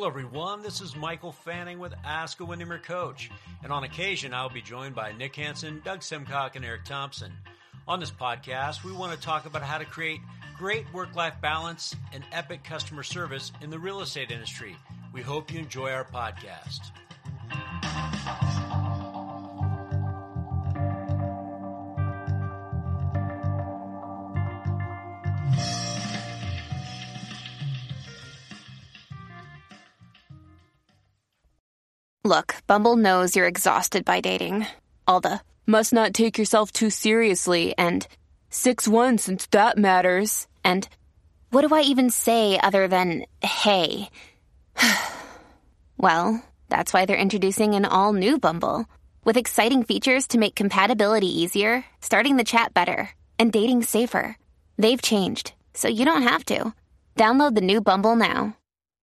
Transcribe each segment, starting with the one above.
Hello, everyone. This is Michael Fanning with Ask a Windermere Coach. And on occasion, I'll be joined by Nick Hansen, Doug Simcock, and Eric Thompson. On this podcast, we want to talk about how to create great work-life balance and epic customer service in the real estate industry. We hope you enjoy our podcast. Look, Bumble knows you're exhausted by dating. All the, must not take yourself too seriously, and 6'1" since that matters, and what do I even say other than, hey? Well, that's why they're introducing an all-new Bumble, with exciting features to make compatibility easier, starting the chat better, and dating safer. They've changed, so you don't have to. Download the new Bumble now.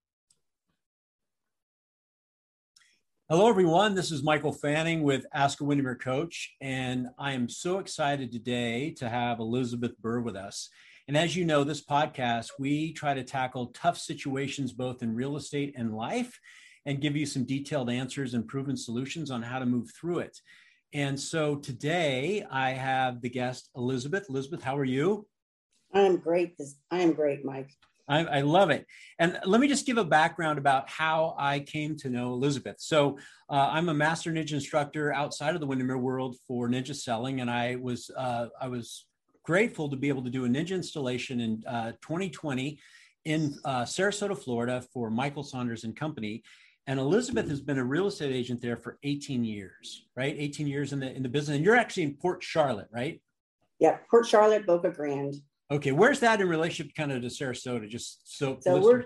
Hello, everyone. This is Michael Fanning with Ask a Windermere Coach, and I am so excited today to have Elizabeth Burr with us. And as you know, this podcast, we try to tackle tough situations both in real estate and life and give you some detailed answers and proven solutions on how to move through it. And so today I have the guest, Elizabeth. Elizabeth, how are you? I am great, Mike. I love it. And let me just give a background about how I came to know Elizabeth. So I'm a master ninja instructor outside of the Windermere world for ninja selling. And I was grateful to be able to do a ninja installation in 2020 in Sarasota, Florida for Michael Saunders and Company. And Elizabeth has been a real estate agent there for 18 years, right? 18 years in the business. And you're actually in Port Charlotte, right? Yeah, Port Charlotte, Boca Grande. Okay, where's that in relationship kind of to Sarasota? Just so we're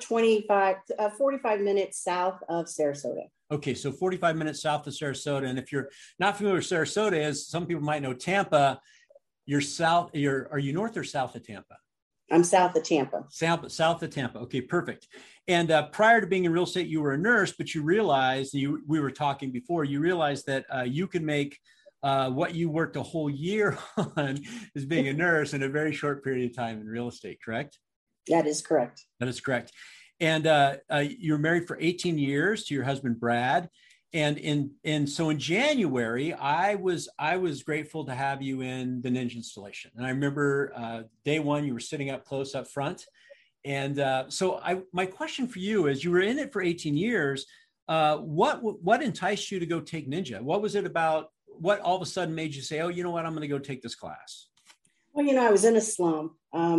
45 minutes south of Sarasota. Okay, so 45 minutes south of Sarasota. And if you're not familiar with Sarasota, as some people might know Tampa, are you north or south of Tampa? I'm south of Tampa. South of Tampa. Okay, perfect. And prior to being in real estate, you were a nurse, but you realized, we were talking before, you realized that you could make what you worked a whole year on as being a nurse in a very short period of time in real estate, correct? That is correct. That is correct. And you were married for 18 years to your husband, Brad. And so in January, I was grateful to have you in the ninja installation. And I remember day one, you were sitting up close up front. And my question for you is, you were in it for 18 years. What enticed you to go take ninja? What was it about? What all of a sudden made you say, oh, you know what, I'm going to go take this class? Well, I was in a slump.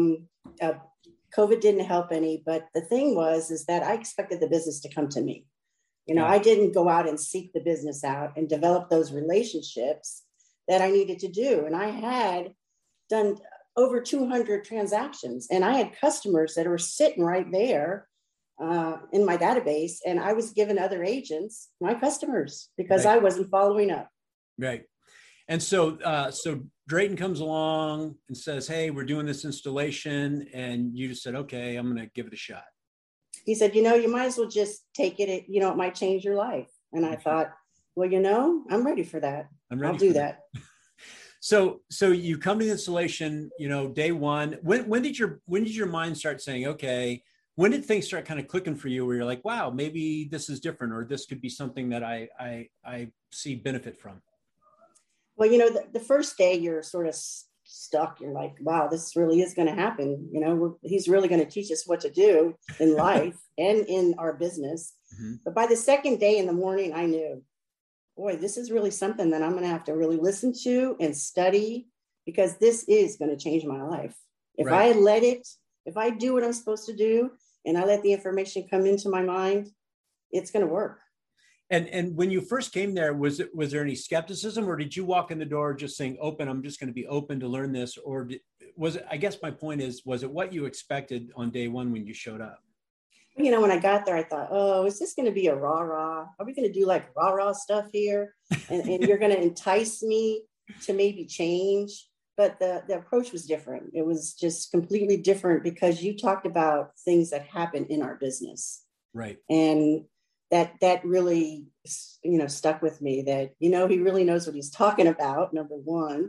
COVID didn't help any, but the thing is that I expected the business to come to me. I didn't go out and seek the business out and develop those relationships that I needed to do. And I had done over 200 transactions, and I had customers that were sitting right there in my database, and I was giving other agents my customers because I wasn't following up. Right. And so Drayton comes along and says, hey, we're doing this installation. And you just said, okay, I'm going to give it a shot. He said, you might as well just take it. It might change your life. And I thought, well, I'm ready for that. I'll do that. So you come to the installation, day one. When did your mind start saying, okay, when did things start kind of clicking for you where you're like, wow, maybe this is different, or this could be something that I see benefit from? Well, the first day you're sort of stuck. You're like, wow, this really is going to happen. He's really going to teach us what to do in life and in our business. Mm-hmm. But by the second day in the morning, I knew, boy, this is really something that I'm going to have to really listen to and study, because this is going to change my life. If I do what I'm supposed to do and I let the information come into my mind, it's going to work. And when you first came there, was there any skepticism, or did you walk in the door just saying, open, I'm just going to be open to learn this? Or was it, I guess my point is, was it what you expected on day one when you showed up? When I got there, I thought, oh, is this going to be a rah-rah? Are we going to do like rah-rah stuff here? And you're going to entice me to maybe change? But the approach was different. It was just completely different because you talked about things that happen in our business. Right. And that really, stuck with me, that, he really knows what he's talking about, number one,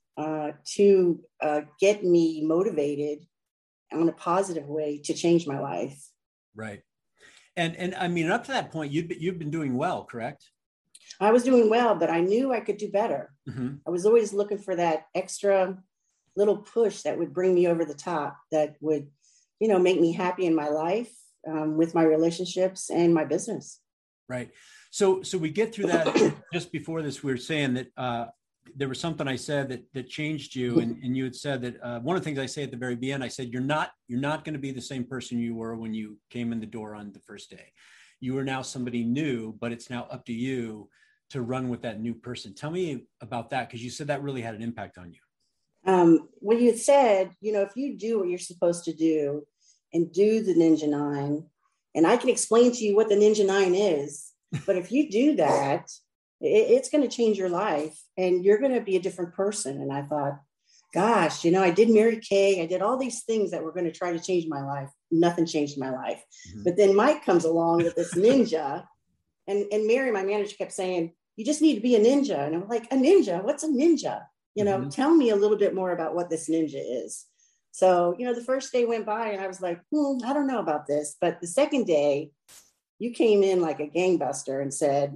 to get me motivated on a positive way to change my life. Right. And I mean, up to that point, you've been doing well, correct? I was doing well, but I knew I could do better. Mm-hmm. I was always looking for that extra little push that would bring me over the top, that would, make me happy in my life, with my relationships and my business. Right. So we get through that. Just before this, we were saying that there was something I said that changed you, and you had said that one of the things I say at the very end, I said you're not going to be the same person you were when you came in the door on the first day. You are now somebody new, but it's now up to you to run with that new person. Tell me about that, because you said that really had an impact on you. When you said, if you do what you're supposed to do and do the Ninja 9, and I can explain to you what the Ninja 9 is, but if you do that, it's going to change your life and you're going to be a different person. And I thought, gosh, I did Mary Kay. I did all these things that were going to try to change my life. Nothing changed my life. Mm-hmm. But then Mike comes along with this ninja, and Mary, my manager, kept saying, you just need to be a ninja. And I'm like, a ninja? What's a ninja? Mm-hmm. Tell me a little bit more about what this ninja is. So, the first day went by and I was like, I don't know about this. But the second day, you came in like a gangbuster and said,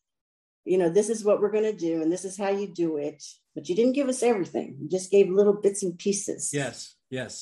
this is what we're going to do and this is how you do it. But you didn't give us everything. You just gave little bits and pieces. Yes.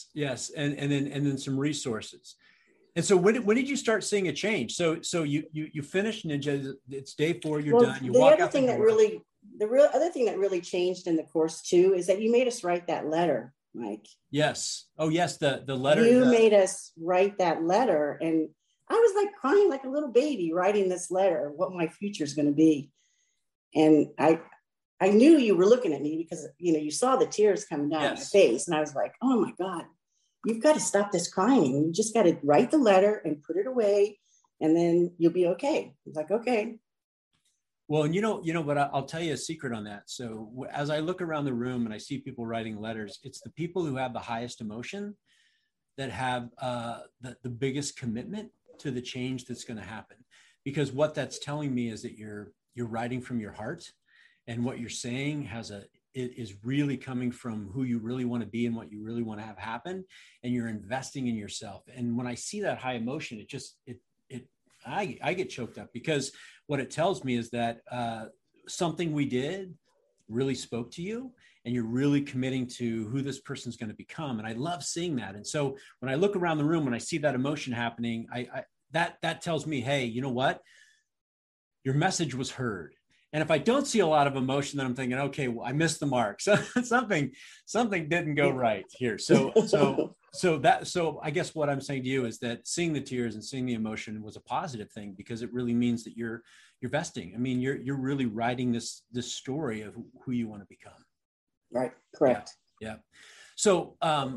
And then some resources. And so when did you start seeing a change? So you finished Ninja, it's day 4, you're done. You walk out the door. The other thing that really changed in the course too is that you made us write that letter, Mike. Yes. Oh yes, the letter. You made us write that letter, and I was like crying like a little baby writing this letter, what my future is going to be. And I knew you were looking at me because you saw the tears coming down my face, and I was like, oh my God, you've got to stop this crying. You just got to write the letter and put it away, and then you'll be okay. I was like, okay. Well, and but I'll tell you a secret on that. So as I look around the room and I see people writing letters, it's the people who have the highest emotion that have the biggest commitment to the change that's going to happen. Because what that's telling me is that you're writing from your heart, and what you're saying it is really coming from who you really want to be and what you really want to have happen, and you're investing in yourself. And when I see that high emotion, I get choked up, because what it tells me is that something we did really spoke to you, and you're really committing to who this person's going to become. And I love seeing that. And so when I look around the room, when I see that emotion happening, that tells me, hey, you know what? Your message was heard. And if I don't see a lot of emotion, then I'm thinking, okay, well, I missed the mark. So something didn't go right here. So I guess what I'm saying to you is that seeing the tears and seeing the emotion was a positive thing, because it really means that you're vesting. I mean, you're really writing this story of who you want to become. Right. Correct. Yeah. So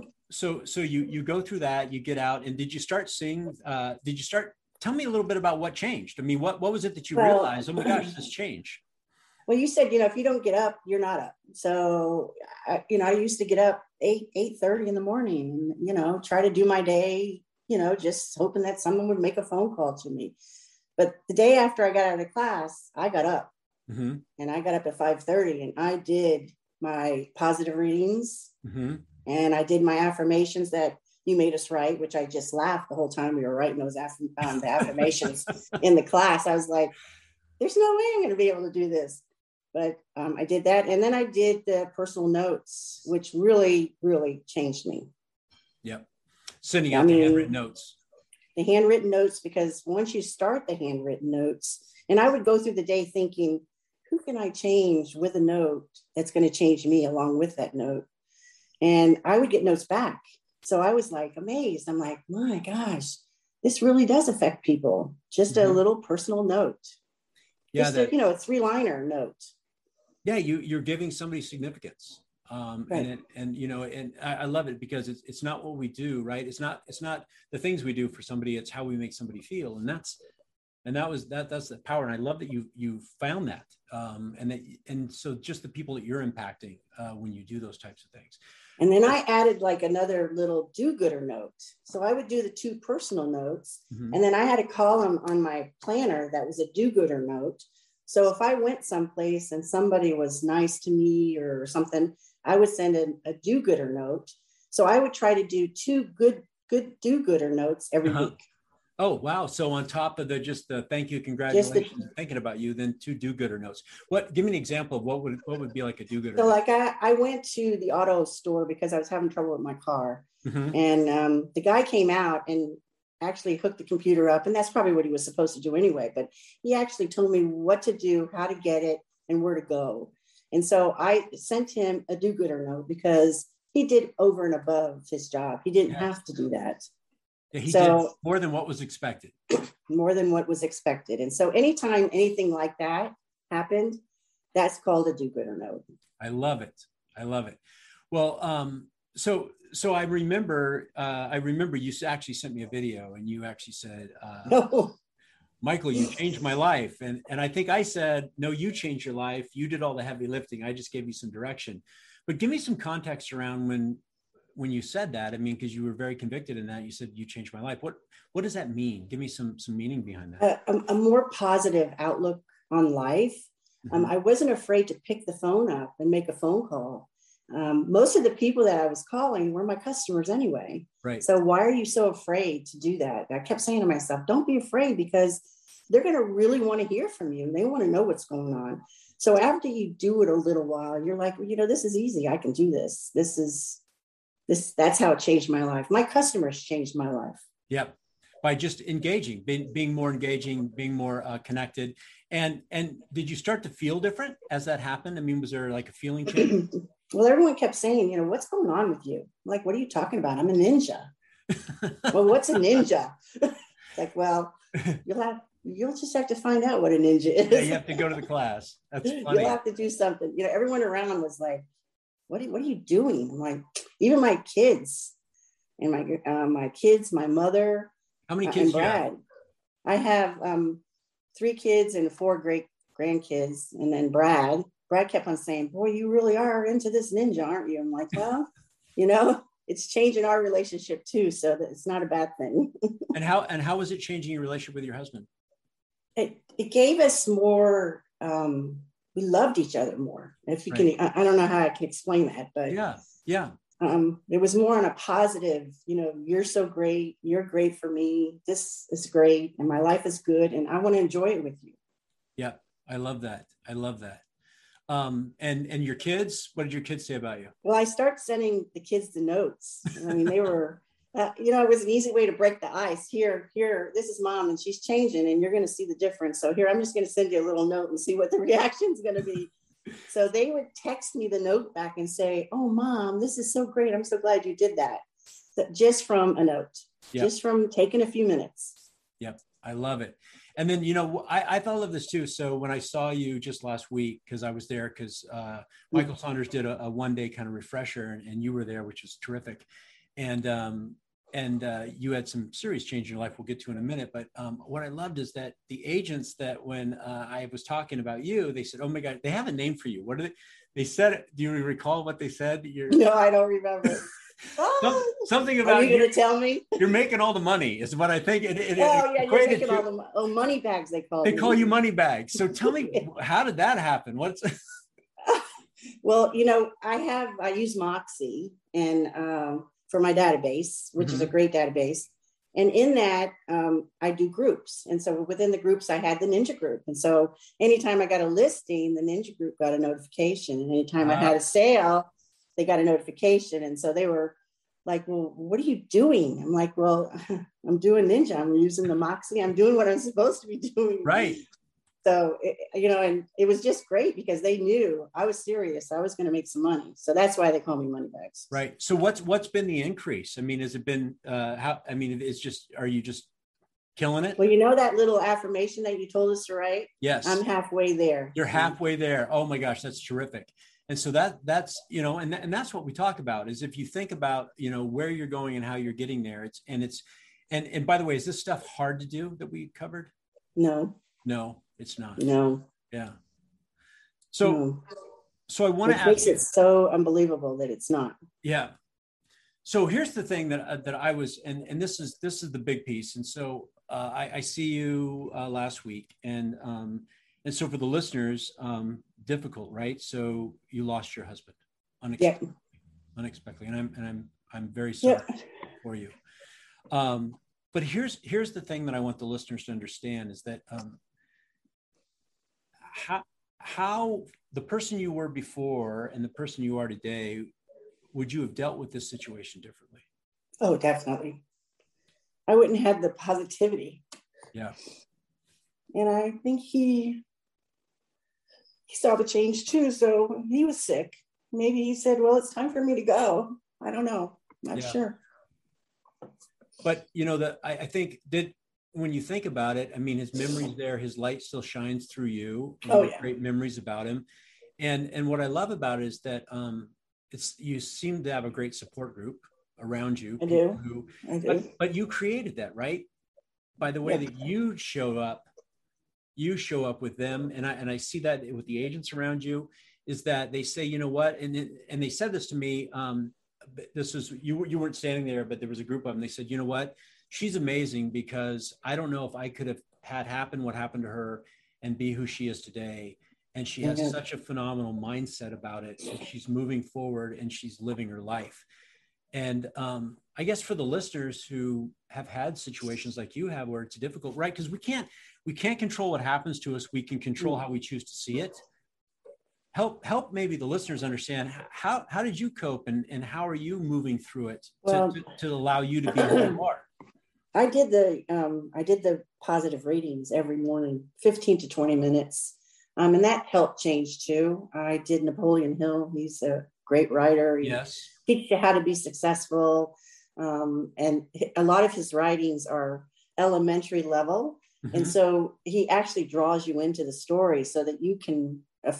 you go through that, you get out, and did you start seeing? Tell me a little bit about what changed. I mean, what was it that you realized? Oh my gosh, this changed. Well, you said, if you don't get up, you're not up. So, I used to get up 8:30 in the morning, and, try to do my day, just hoping that someone would make a phone call to me. But the day after I got out of class, I got up, mm-hmm. and I got up at 5:30, and I did my positive readings, mm-hmm. and I did my affirmations that you made us write, which I just laughed the whole time we were writing those the affirmations in the class. I was like, there's no way I'm going to be able to do this. But I did that. And then I did the personal notes, which really, really changed me. Yep. Sending out the handwritten notes. The handwritten notes, because once you start the handwritten notes, and I would go through the day thinking, who can I change with a note that's going to change me along with that note? And I would get notes back. So I was like amazed. I'm like, my gosh, this really does affect people. Just mm-hmm. a little personal note. Yeah. Just a 3-liner note. Yeah. You're giving somebody significance. Right. And I love it, because it's not what we do, right? It's not the things we do for somebody. It's how we make somebody feel. And that's the power. And I love that you found that. And so just the people that you're impacting when you do those types of things. And then I added like another little do-gooder note. So I would do the 2 personal notes. Mm-hmm. And then I had a column on my planner that was a do-gooder note. So if I went someplace and somebody was nice to me or something, I would send a do-gooder note. So I would try to do 2 good do-gooder notes every week. Oh, wow. So on top of just the thank you, Just the, congratulations, thinking about you, then two do-gooder notes. Give me an example of what would be like a do-gooder so note? like I went to the auto store because I was having trouble with my car. Mm-hmm. And the guy came out and actually hooked the computer up. And that's probably what he was supposed to do anyway. But he actually told me what to do, how to get it, and where to go. And so I sent him a do-gooder note because he did over and above his job. He didn't Yes. have to do that. Yeah, he did So more than what was expected. more than what was expected. And so anytime anything like that happened, that's called a do-gooder note. I love it. I love it. Well, so I remember you actually sent me a video and you actually said, No. Michael, you changed my life. And I think I said, no, you changed your life. You did all the heavy lifting. I just gave you some direction. But give me some context around when you said that. I mean, because you were very convicted in that. You said you changed my life. What does that mean? Give me some meaning behind that. A more positive outlook on life. Mm-hmm. I wasn't afraid to pick the phone up and make a phone call. Most of the people that I was calling were my customers anyway. Right. So why are you so afraid to do that? I kept saying to myself, don't be afraid, because they're going to really want to hear from you. They want to know what's going on. So after you do it a little while, you're like, well, this is easy. I can do this. That's how it changed my life. My customers changed my life. Yep. By just engaging, being more engaging, being more connected. And did you start to feel different as that happened? I mean, was there like a feeling change? Well, everyone kept saying, what's going on with you? I'm like, what are you talking about? I'm a ninja. Well, what's a ninja? Like, well, you'll just have to find out what a ninja is. Yeah, you have to go to the class. That's funny. You'll have to do something. Everyone around was like, what are you doing? I'm like, even my kids and my kids, my mother. How many kids and Brad. do you have? I have 3 kids and 4 great grandkids. And then Brad kept on saying, boy, you really are into this ninja, aren't you? I'm like, well, it's changing our relationship too. So that it's not a bad thing. And how was it changing your relationship with your husband? It gave us more, we loved each other more. If you Right. can, I don't know how I can explain that, but yeah. It was more on a positive, you're so great. You're great for me. This is great. And my life is good. And I want to enjoy it with you. Yeah. I love that. And your kids, what did your kids say about you? Well, I start sending the kids the notes. I mean, they were, it was an easy way to break the ice. Here, this is mom and she's changing and you're going to see the difference. So here, I'm just going to send you a little note and see what the reaction is going to be. So they would text me the note back and say, oh, mom, this is so great. I'm so glad you did that. Just from a note, just from taking a few minutes. Yep. I love it. And then, I thought of this too. So when I saw you just last week, because I was there, because Michael Saunders did a one-day kind of refresher and you were there, which was terrific. And you had some serious change in your life we'll get to in a minute. But what I loved is that the agents that when I was talking about you, they said, oh my God, they have a name for you. What are they said? Do you recall what they said? No, I don't remember. Something about are you going to tell me? You're making all the money is what I think. You're making all the money bags. They call you money bags. So tell me, how did that happen? Well, I use Moxie and for my database, which is a great database. And in that, I do groups. And so within the groups, I had the Ninja group. And so anytime I got a listing, the Ninja group got a notification. And anytime I had a sale, they got a notification. And so they were like, well, what are you doing? I'm like, well, I'm doing Ninja. I'm using the Moxie. I'm doing what I'm supposed to be doing. Right. So, and it was just great because they knew I was serious. I was going to make some money. So that's why they call me Moneybags. Right. So what's been the increase? I mean, has it been, are you just killing it? Well, that little affirmation that you told us to write? Yes. I'm halfway there. You're halfway there. Oh my gosh, that's terrific. And so that's, and that's what we talk about is if you think about, where you're going and how you're getting there, and by the way, is this stuff hard to do that we covered? No, it's not. No. Yeah. So I want to ask. It makes it so unbelievable that it's not. Yeah. So here's the thing that I was, and this is the big piece. And so I see you last week, and so for the listeners, difficult, right? So you lost your husband unexpectedly, and I'm very sorry for you. But here's the thing that I want the listeners to understand is that how the person you were before and the person you are today, would you have dealt with this situation differently? Oh, definitely. I wouldn't have the positivity. Yeah. And I think he saw the change too. So he was sick. Maybe he said, well, it's time for me to go. I don't know. Not sure. But, you know, I think when you think about it, I mean, his memory's there, his light still shines through you. And you have great memories about him. And what I love about it is that you seem to have a great support group around you. I do. But you created that, right? By the way that you show up with them. And I see that with the agents around you, is that they say, you know what? And they said this to me, this is, you weren't standing there, but there was a group of them. They said, you know what? She's amazing, because I don't know if I could have had happen what happened to her and be who she is today. And she has such a phenomenal mindset about it. And she's moving forward and she's living her life. And I guess for the listeners who have had situations like you have, where it's difficult, right? Because we can't control what happens to us. We can control how we choose to see it. Help maybe the listeners understand how did you cope, and how are you moving through it to allow you to be who you are? I did the positive readings every morning, 15 to 20 minutes. And that helped change too. I did Napoleon Hill. He's a great writer. He teaches you how to be successful. And a lot of his writings are elementary level. Mm-hmm. And so he actually draws you into the story so that you can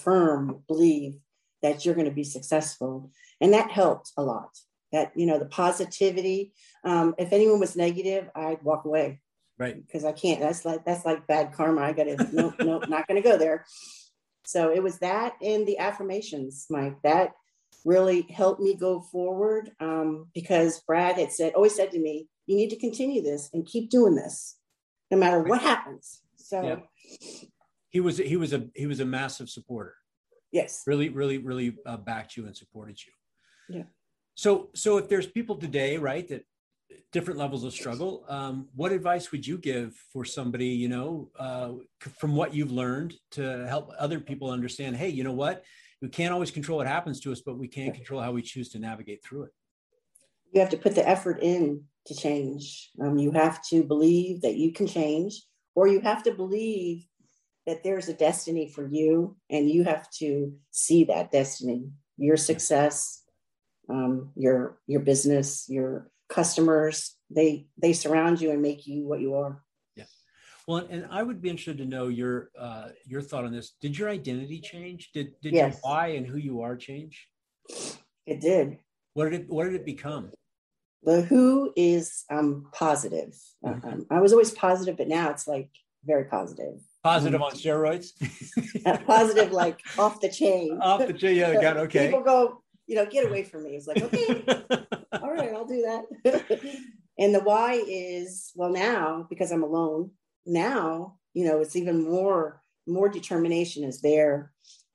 believe that you're going to be successful. And that helped a lot. That, you know, the positivity. If anyone was negative, I'd walk away. Right. Because I can't. That's like bad karma. I got to, nope, not going to go there. So it was that and the affirmations, Mike, that really helped me go forward. Because Brad always said to me, you need to continue this and keep doing this no matter what happens. So he was a massive supporter. Yes. Really, really, really backed you and supported you. Yeah. So if there's people today, right, that different levels of struggle, what advice would you give for somebody, you know, from what you've learned, to help other people understand, hey, you know what, we can't always control what happens to us, but we can control how we choose to navigate through it. You have to put the effort in to change. You have to believe that you can change, or you have to believe that there's a destiny for you, and you have to see that destiny, your success, your business, your customers, they surround you and make you what you are. Yeah. Well, and I would be interested to know your thought on this. Did your identity change? Did your why and who you are change? It did. What did it become? The who is positive. I was always positive, but now it's like very positive. Positive on steroids? Positive, like off the chain. Off the chain, yeah, got okay. People go, you know, get away from me. It's like, okay, all right, I'll do that. And the why is, well, now, because I'm alone, now, you know, it's even more determination is there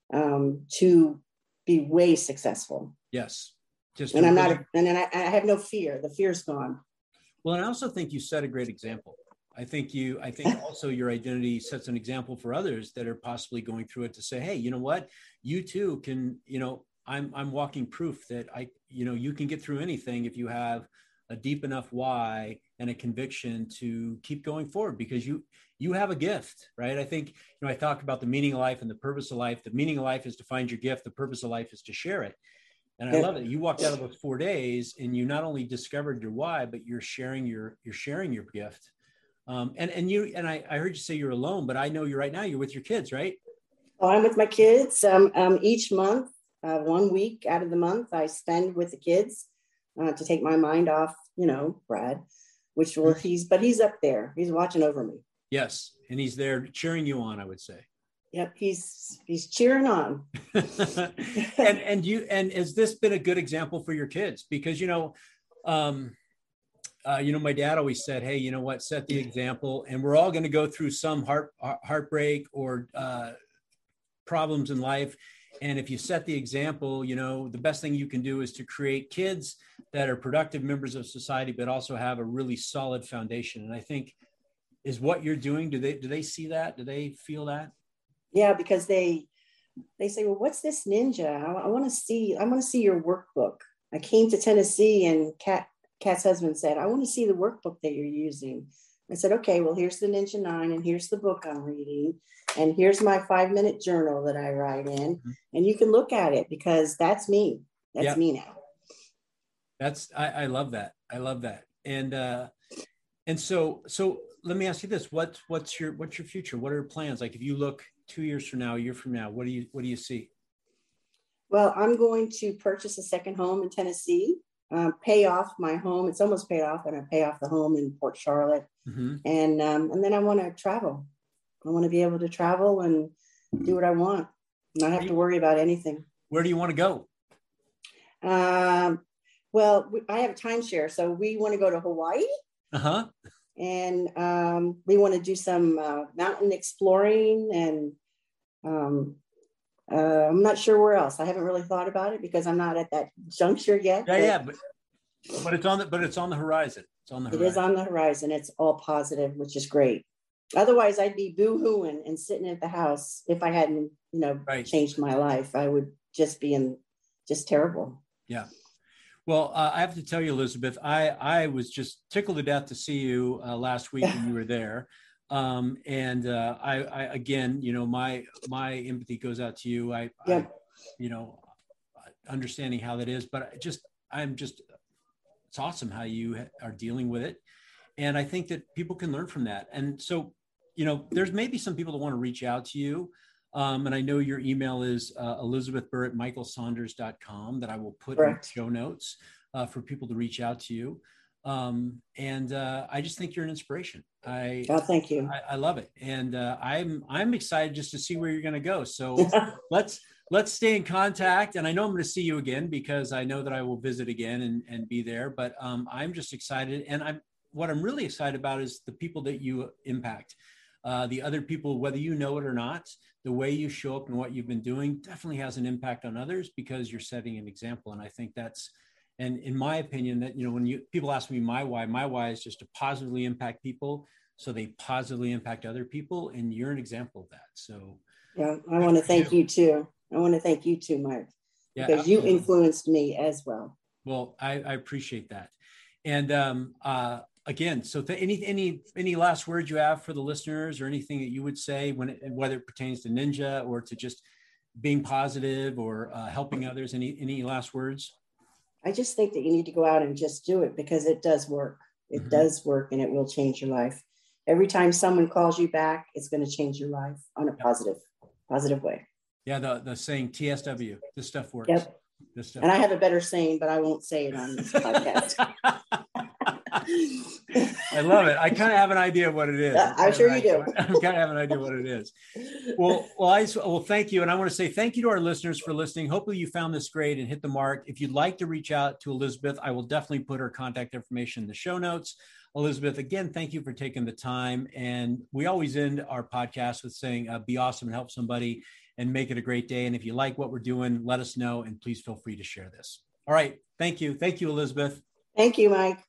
to be way successful. Yes. And I have no fear. The fear's gone. Well, and I also think you set a great example. I think also your identity sets an example for others that are possibly going through it, to say, hey, you know what, you too can, you know, I'm walking proof that you can get through anything if you have a deep enough why and a conviction to keep going forward, because you have a gift, right? I think, you know, I talked about the meaning of life and the purpose of life. The meaning of life is to find your gift. The purpose of life is to share it. And I love it. You walked out of those 4 days and you not only discovered your why, but you're sharing your gift. And I heard you say you're alone, but I know right now you're with your kids, right? Oh, I'm with my kids. Each month, 1 week out of the month, I spend with the kids to take my mind off, you know, Brad, he's up there. He's watching over me. Yes. And he's there cheering you on, I would say. Yep. He's cheering on. and has this been a good example for your kids? Because, my dad always said, hey, you know what, set the example, and we're all going to go through some heartbreak or problems in life. And if you set the example, the best thing you can do is to create kids that are productive members of society, but also have a really solid foundation. And I think is what you're doing. Do they see that? Do they feel that? Yeah, because they say, well, what's this ninja? I want to see your workbook. I came to Tennessee and Kat's husband said, I want to see the workbook that you're using. I said, okay, well, here's the Ninja 9 and here's the book I'm reading. And here's my 5-minute journal that I write in. Mm-hmm. And you can look at it because that's me. That's me now. I love that. I love that. And so let me ask you this. What's your future? What are your plans? Like if you look 2 years from now, a year from now, what do you see? Well, I'm going to purchase a second home in Tennessee, pay off my home. It's almost paid off. I'm going to pay off the home in Port Charlotte. Mm-hmm. And then I want to travel. I want to be able to travel and do what I want, not have to worry about anything. Where do you want to go? Well, I have a timeshare, so we want to go to Hawaii. Uh-huh. And we want to do some mountain exploring, and I'm not sure where else. I haven't really thought about it because I'm not at that juncture yet. But it's on the horizon. It is on the horizon. It's all positive, which is great. Otherwise, I'd be boo-hooing and sitting at the house if I hadn't, changed my life. I would just be just terrible. Yeah. Well, I have to tell you, Elizabeth, I was just tickled to death to see you last week when you were there. I again, my empathy goes out to you. I understanding how that is, but it's awesome how you are dealing with it. And I think that people can learn from that. And so, there's maybe some people that want to reach out to you. And I know your email is elizabethburr@michaelsaunders.com that I will put in the show notes for people to reach out to you. I just think you're an inspiration. Thank you. I love it. And I'm excited just to see where you're going to go. So let's stay in contact. And I know I'm going to see you again because I know that I will visit again and be there, but I'm just excited. And what I'm really excited about is the people that you impact. The other people, whether you know it or not, the way you show up and what you've been doing definitely has an impact on others because you're setting an example. And I think and in my opinion, that, when people ask me my why is just to positively impact people so they positively impact other people. And you're an example of that. So yeah, I want to thank you too. I want to thank you too, Mike, because you influenced me as well. Well, I appreciate that. And again, so any last words you have for the listeners or anything that you would say whether it pertains to Ninja or to just being positive or helping others, any last words? I just think that you need to go out and just do it because it does work. It does work and it will change your life. Every time someone calls you back, it's going to change your life on a positive way. Yeah. The saying TSW, this stuff works. Yep. And I have a better saying, but I won't say it on this podcast. I love it. I kind of have an idea of what it is. I'm sure you do. I kind of have an idea what it is. Well, thank you. And I want to say thank you to our listeners for listening. Hopefully you found this great and hit the mark. If you'd like to reach out to Elizabeth, I will definitely put her contact information in the show notes. Elizabeth, again, thank you for taking the time. And we always end our podcast with saying, be awesome and help somebody and make it a great day. And if you like what we're doing, let us know. And please feel free to share this. All right. Thank you. Thank you, Elizabeth. Thank you, Mike.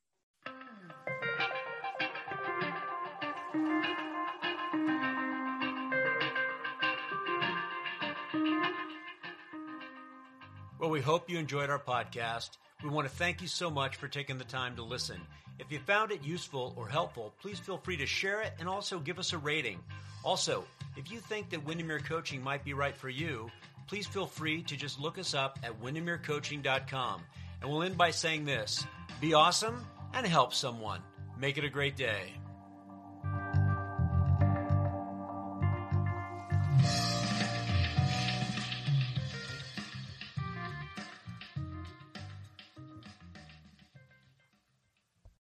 Well, we hope you enjoyed our podcast. We want to thank you so much for taking the time to listen. If you found it useful or helpful, please feel free to share it and also give us a rating. Also, if you think that Windermere Coaching might be right for you, please feel free to just look us up at windermerecoaching.com. And we'll end by saying this: be awesome and help someone. Make it a great day.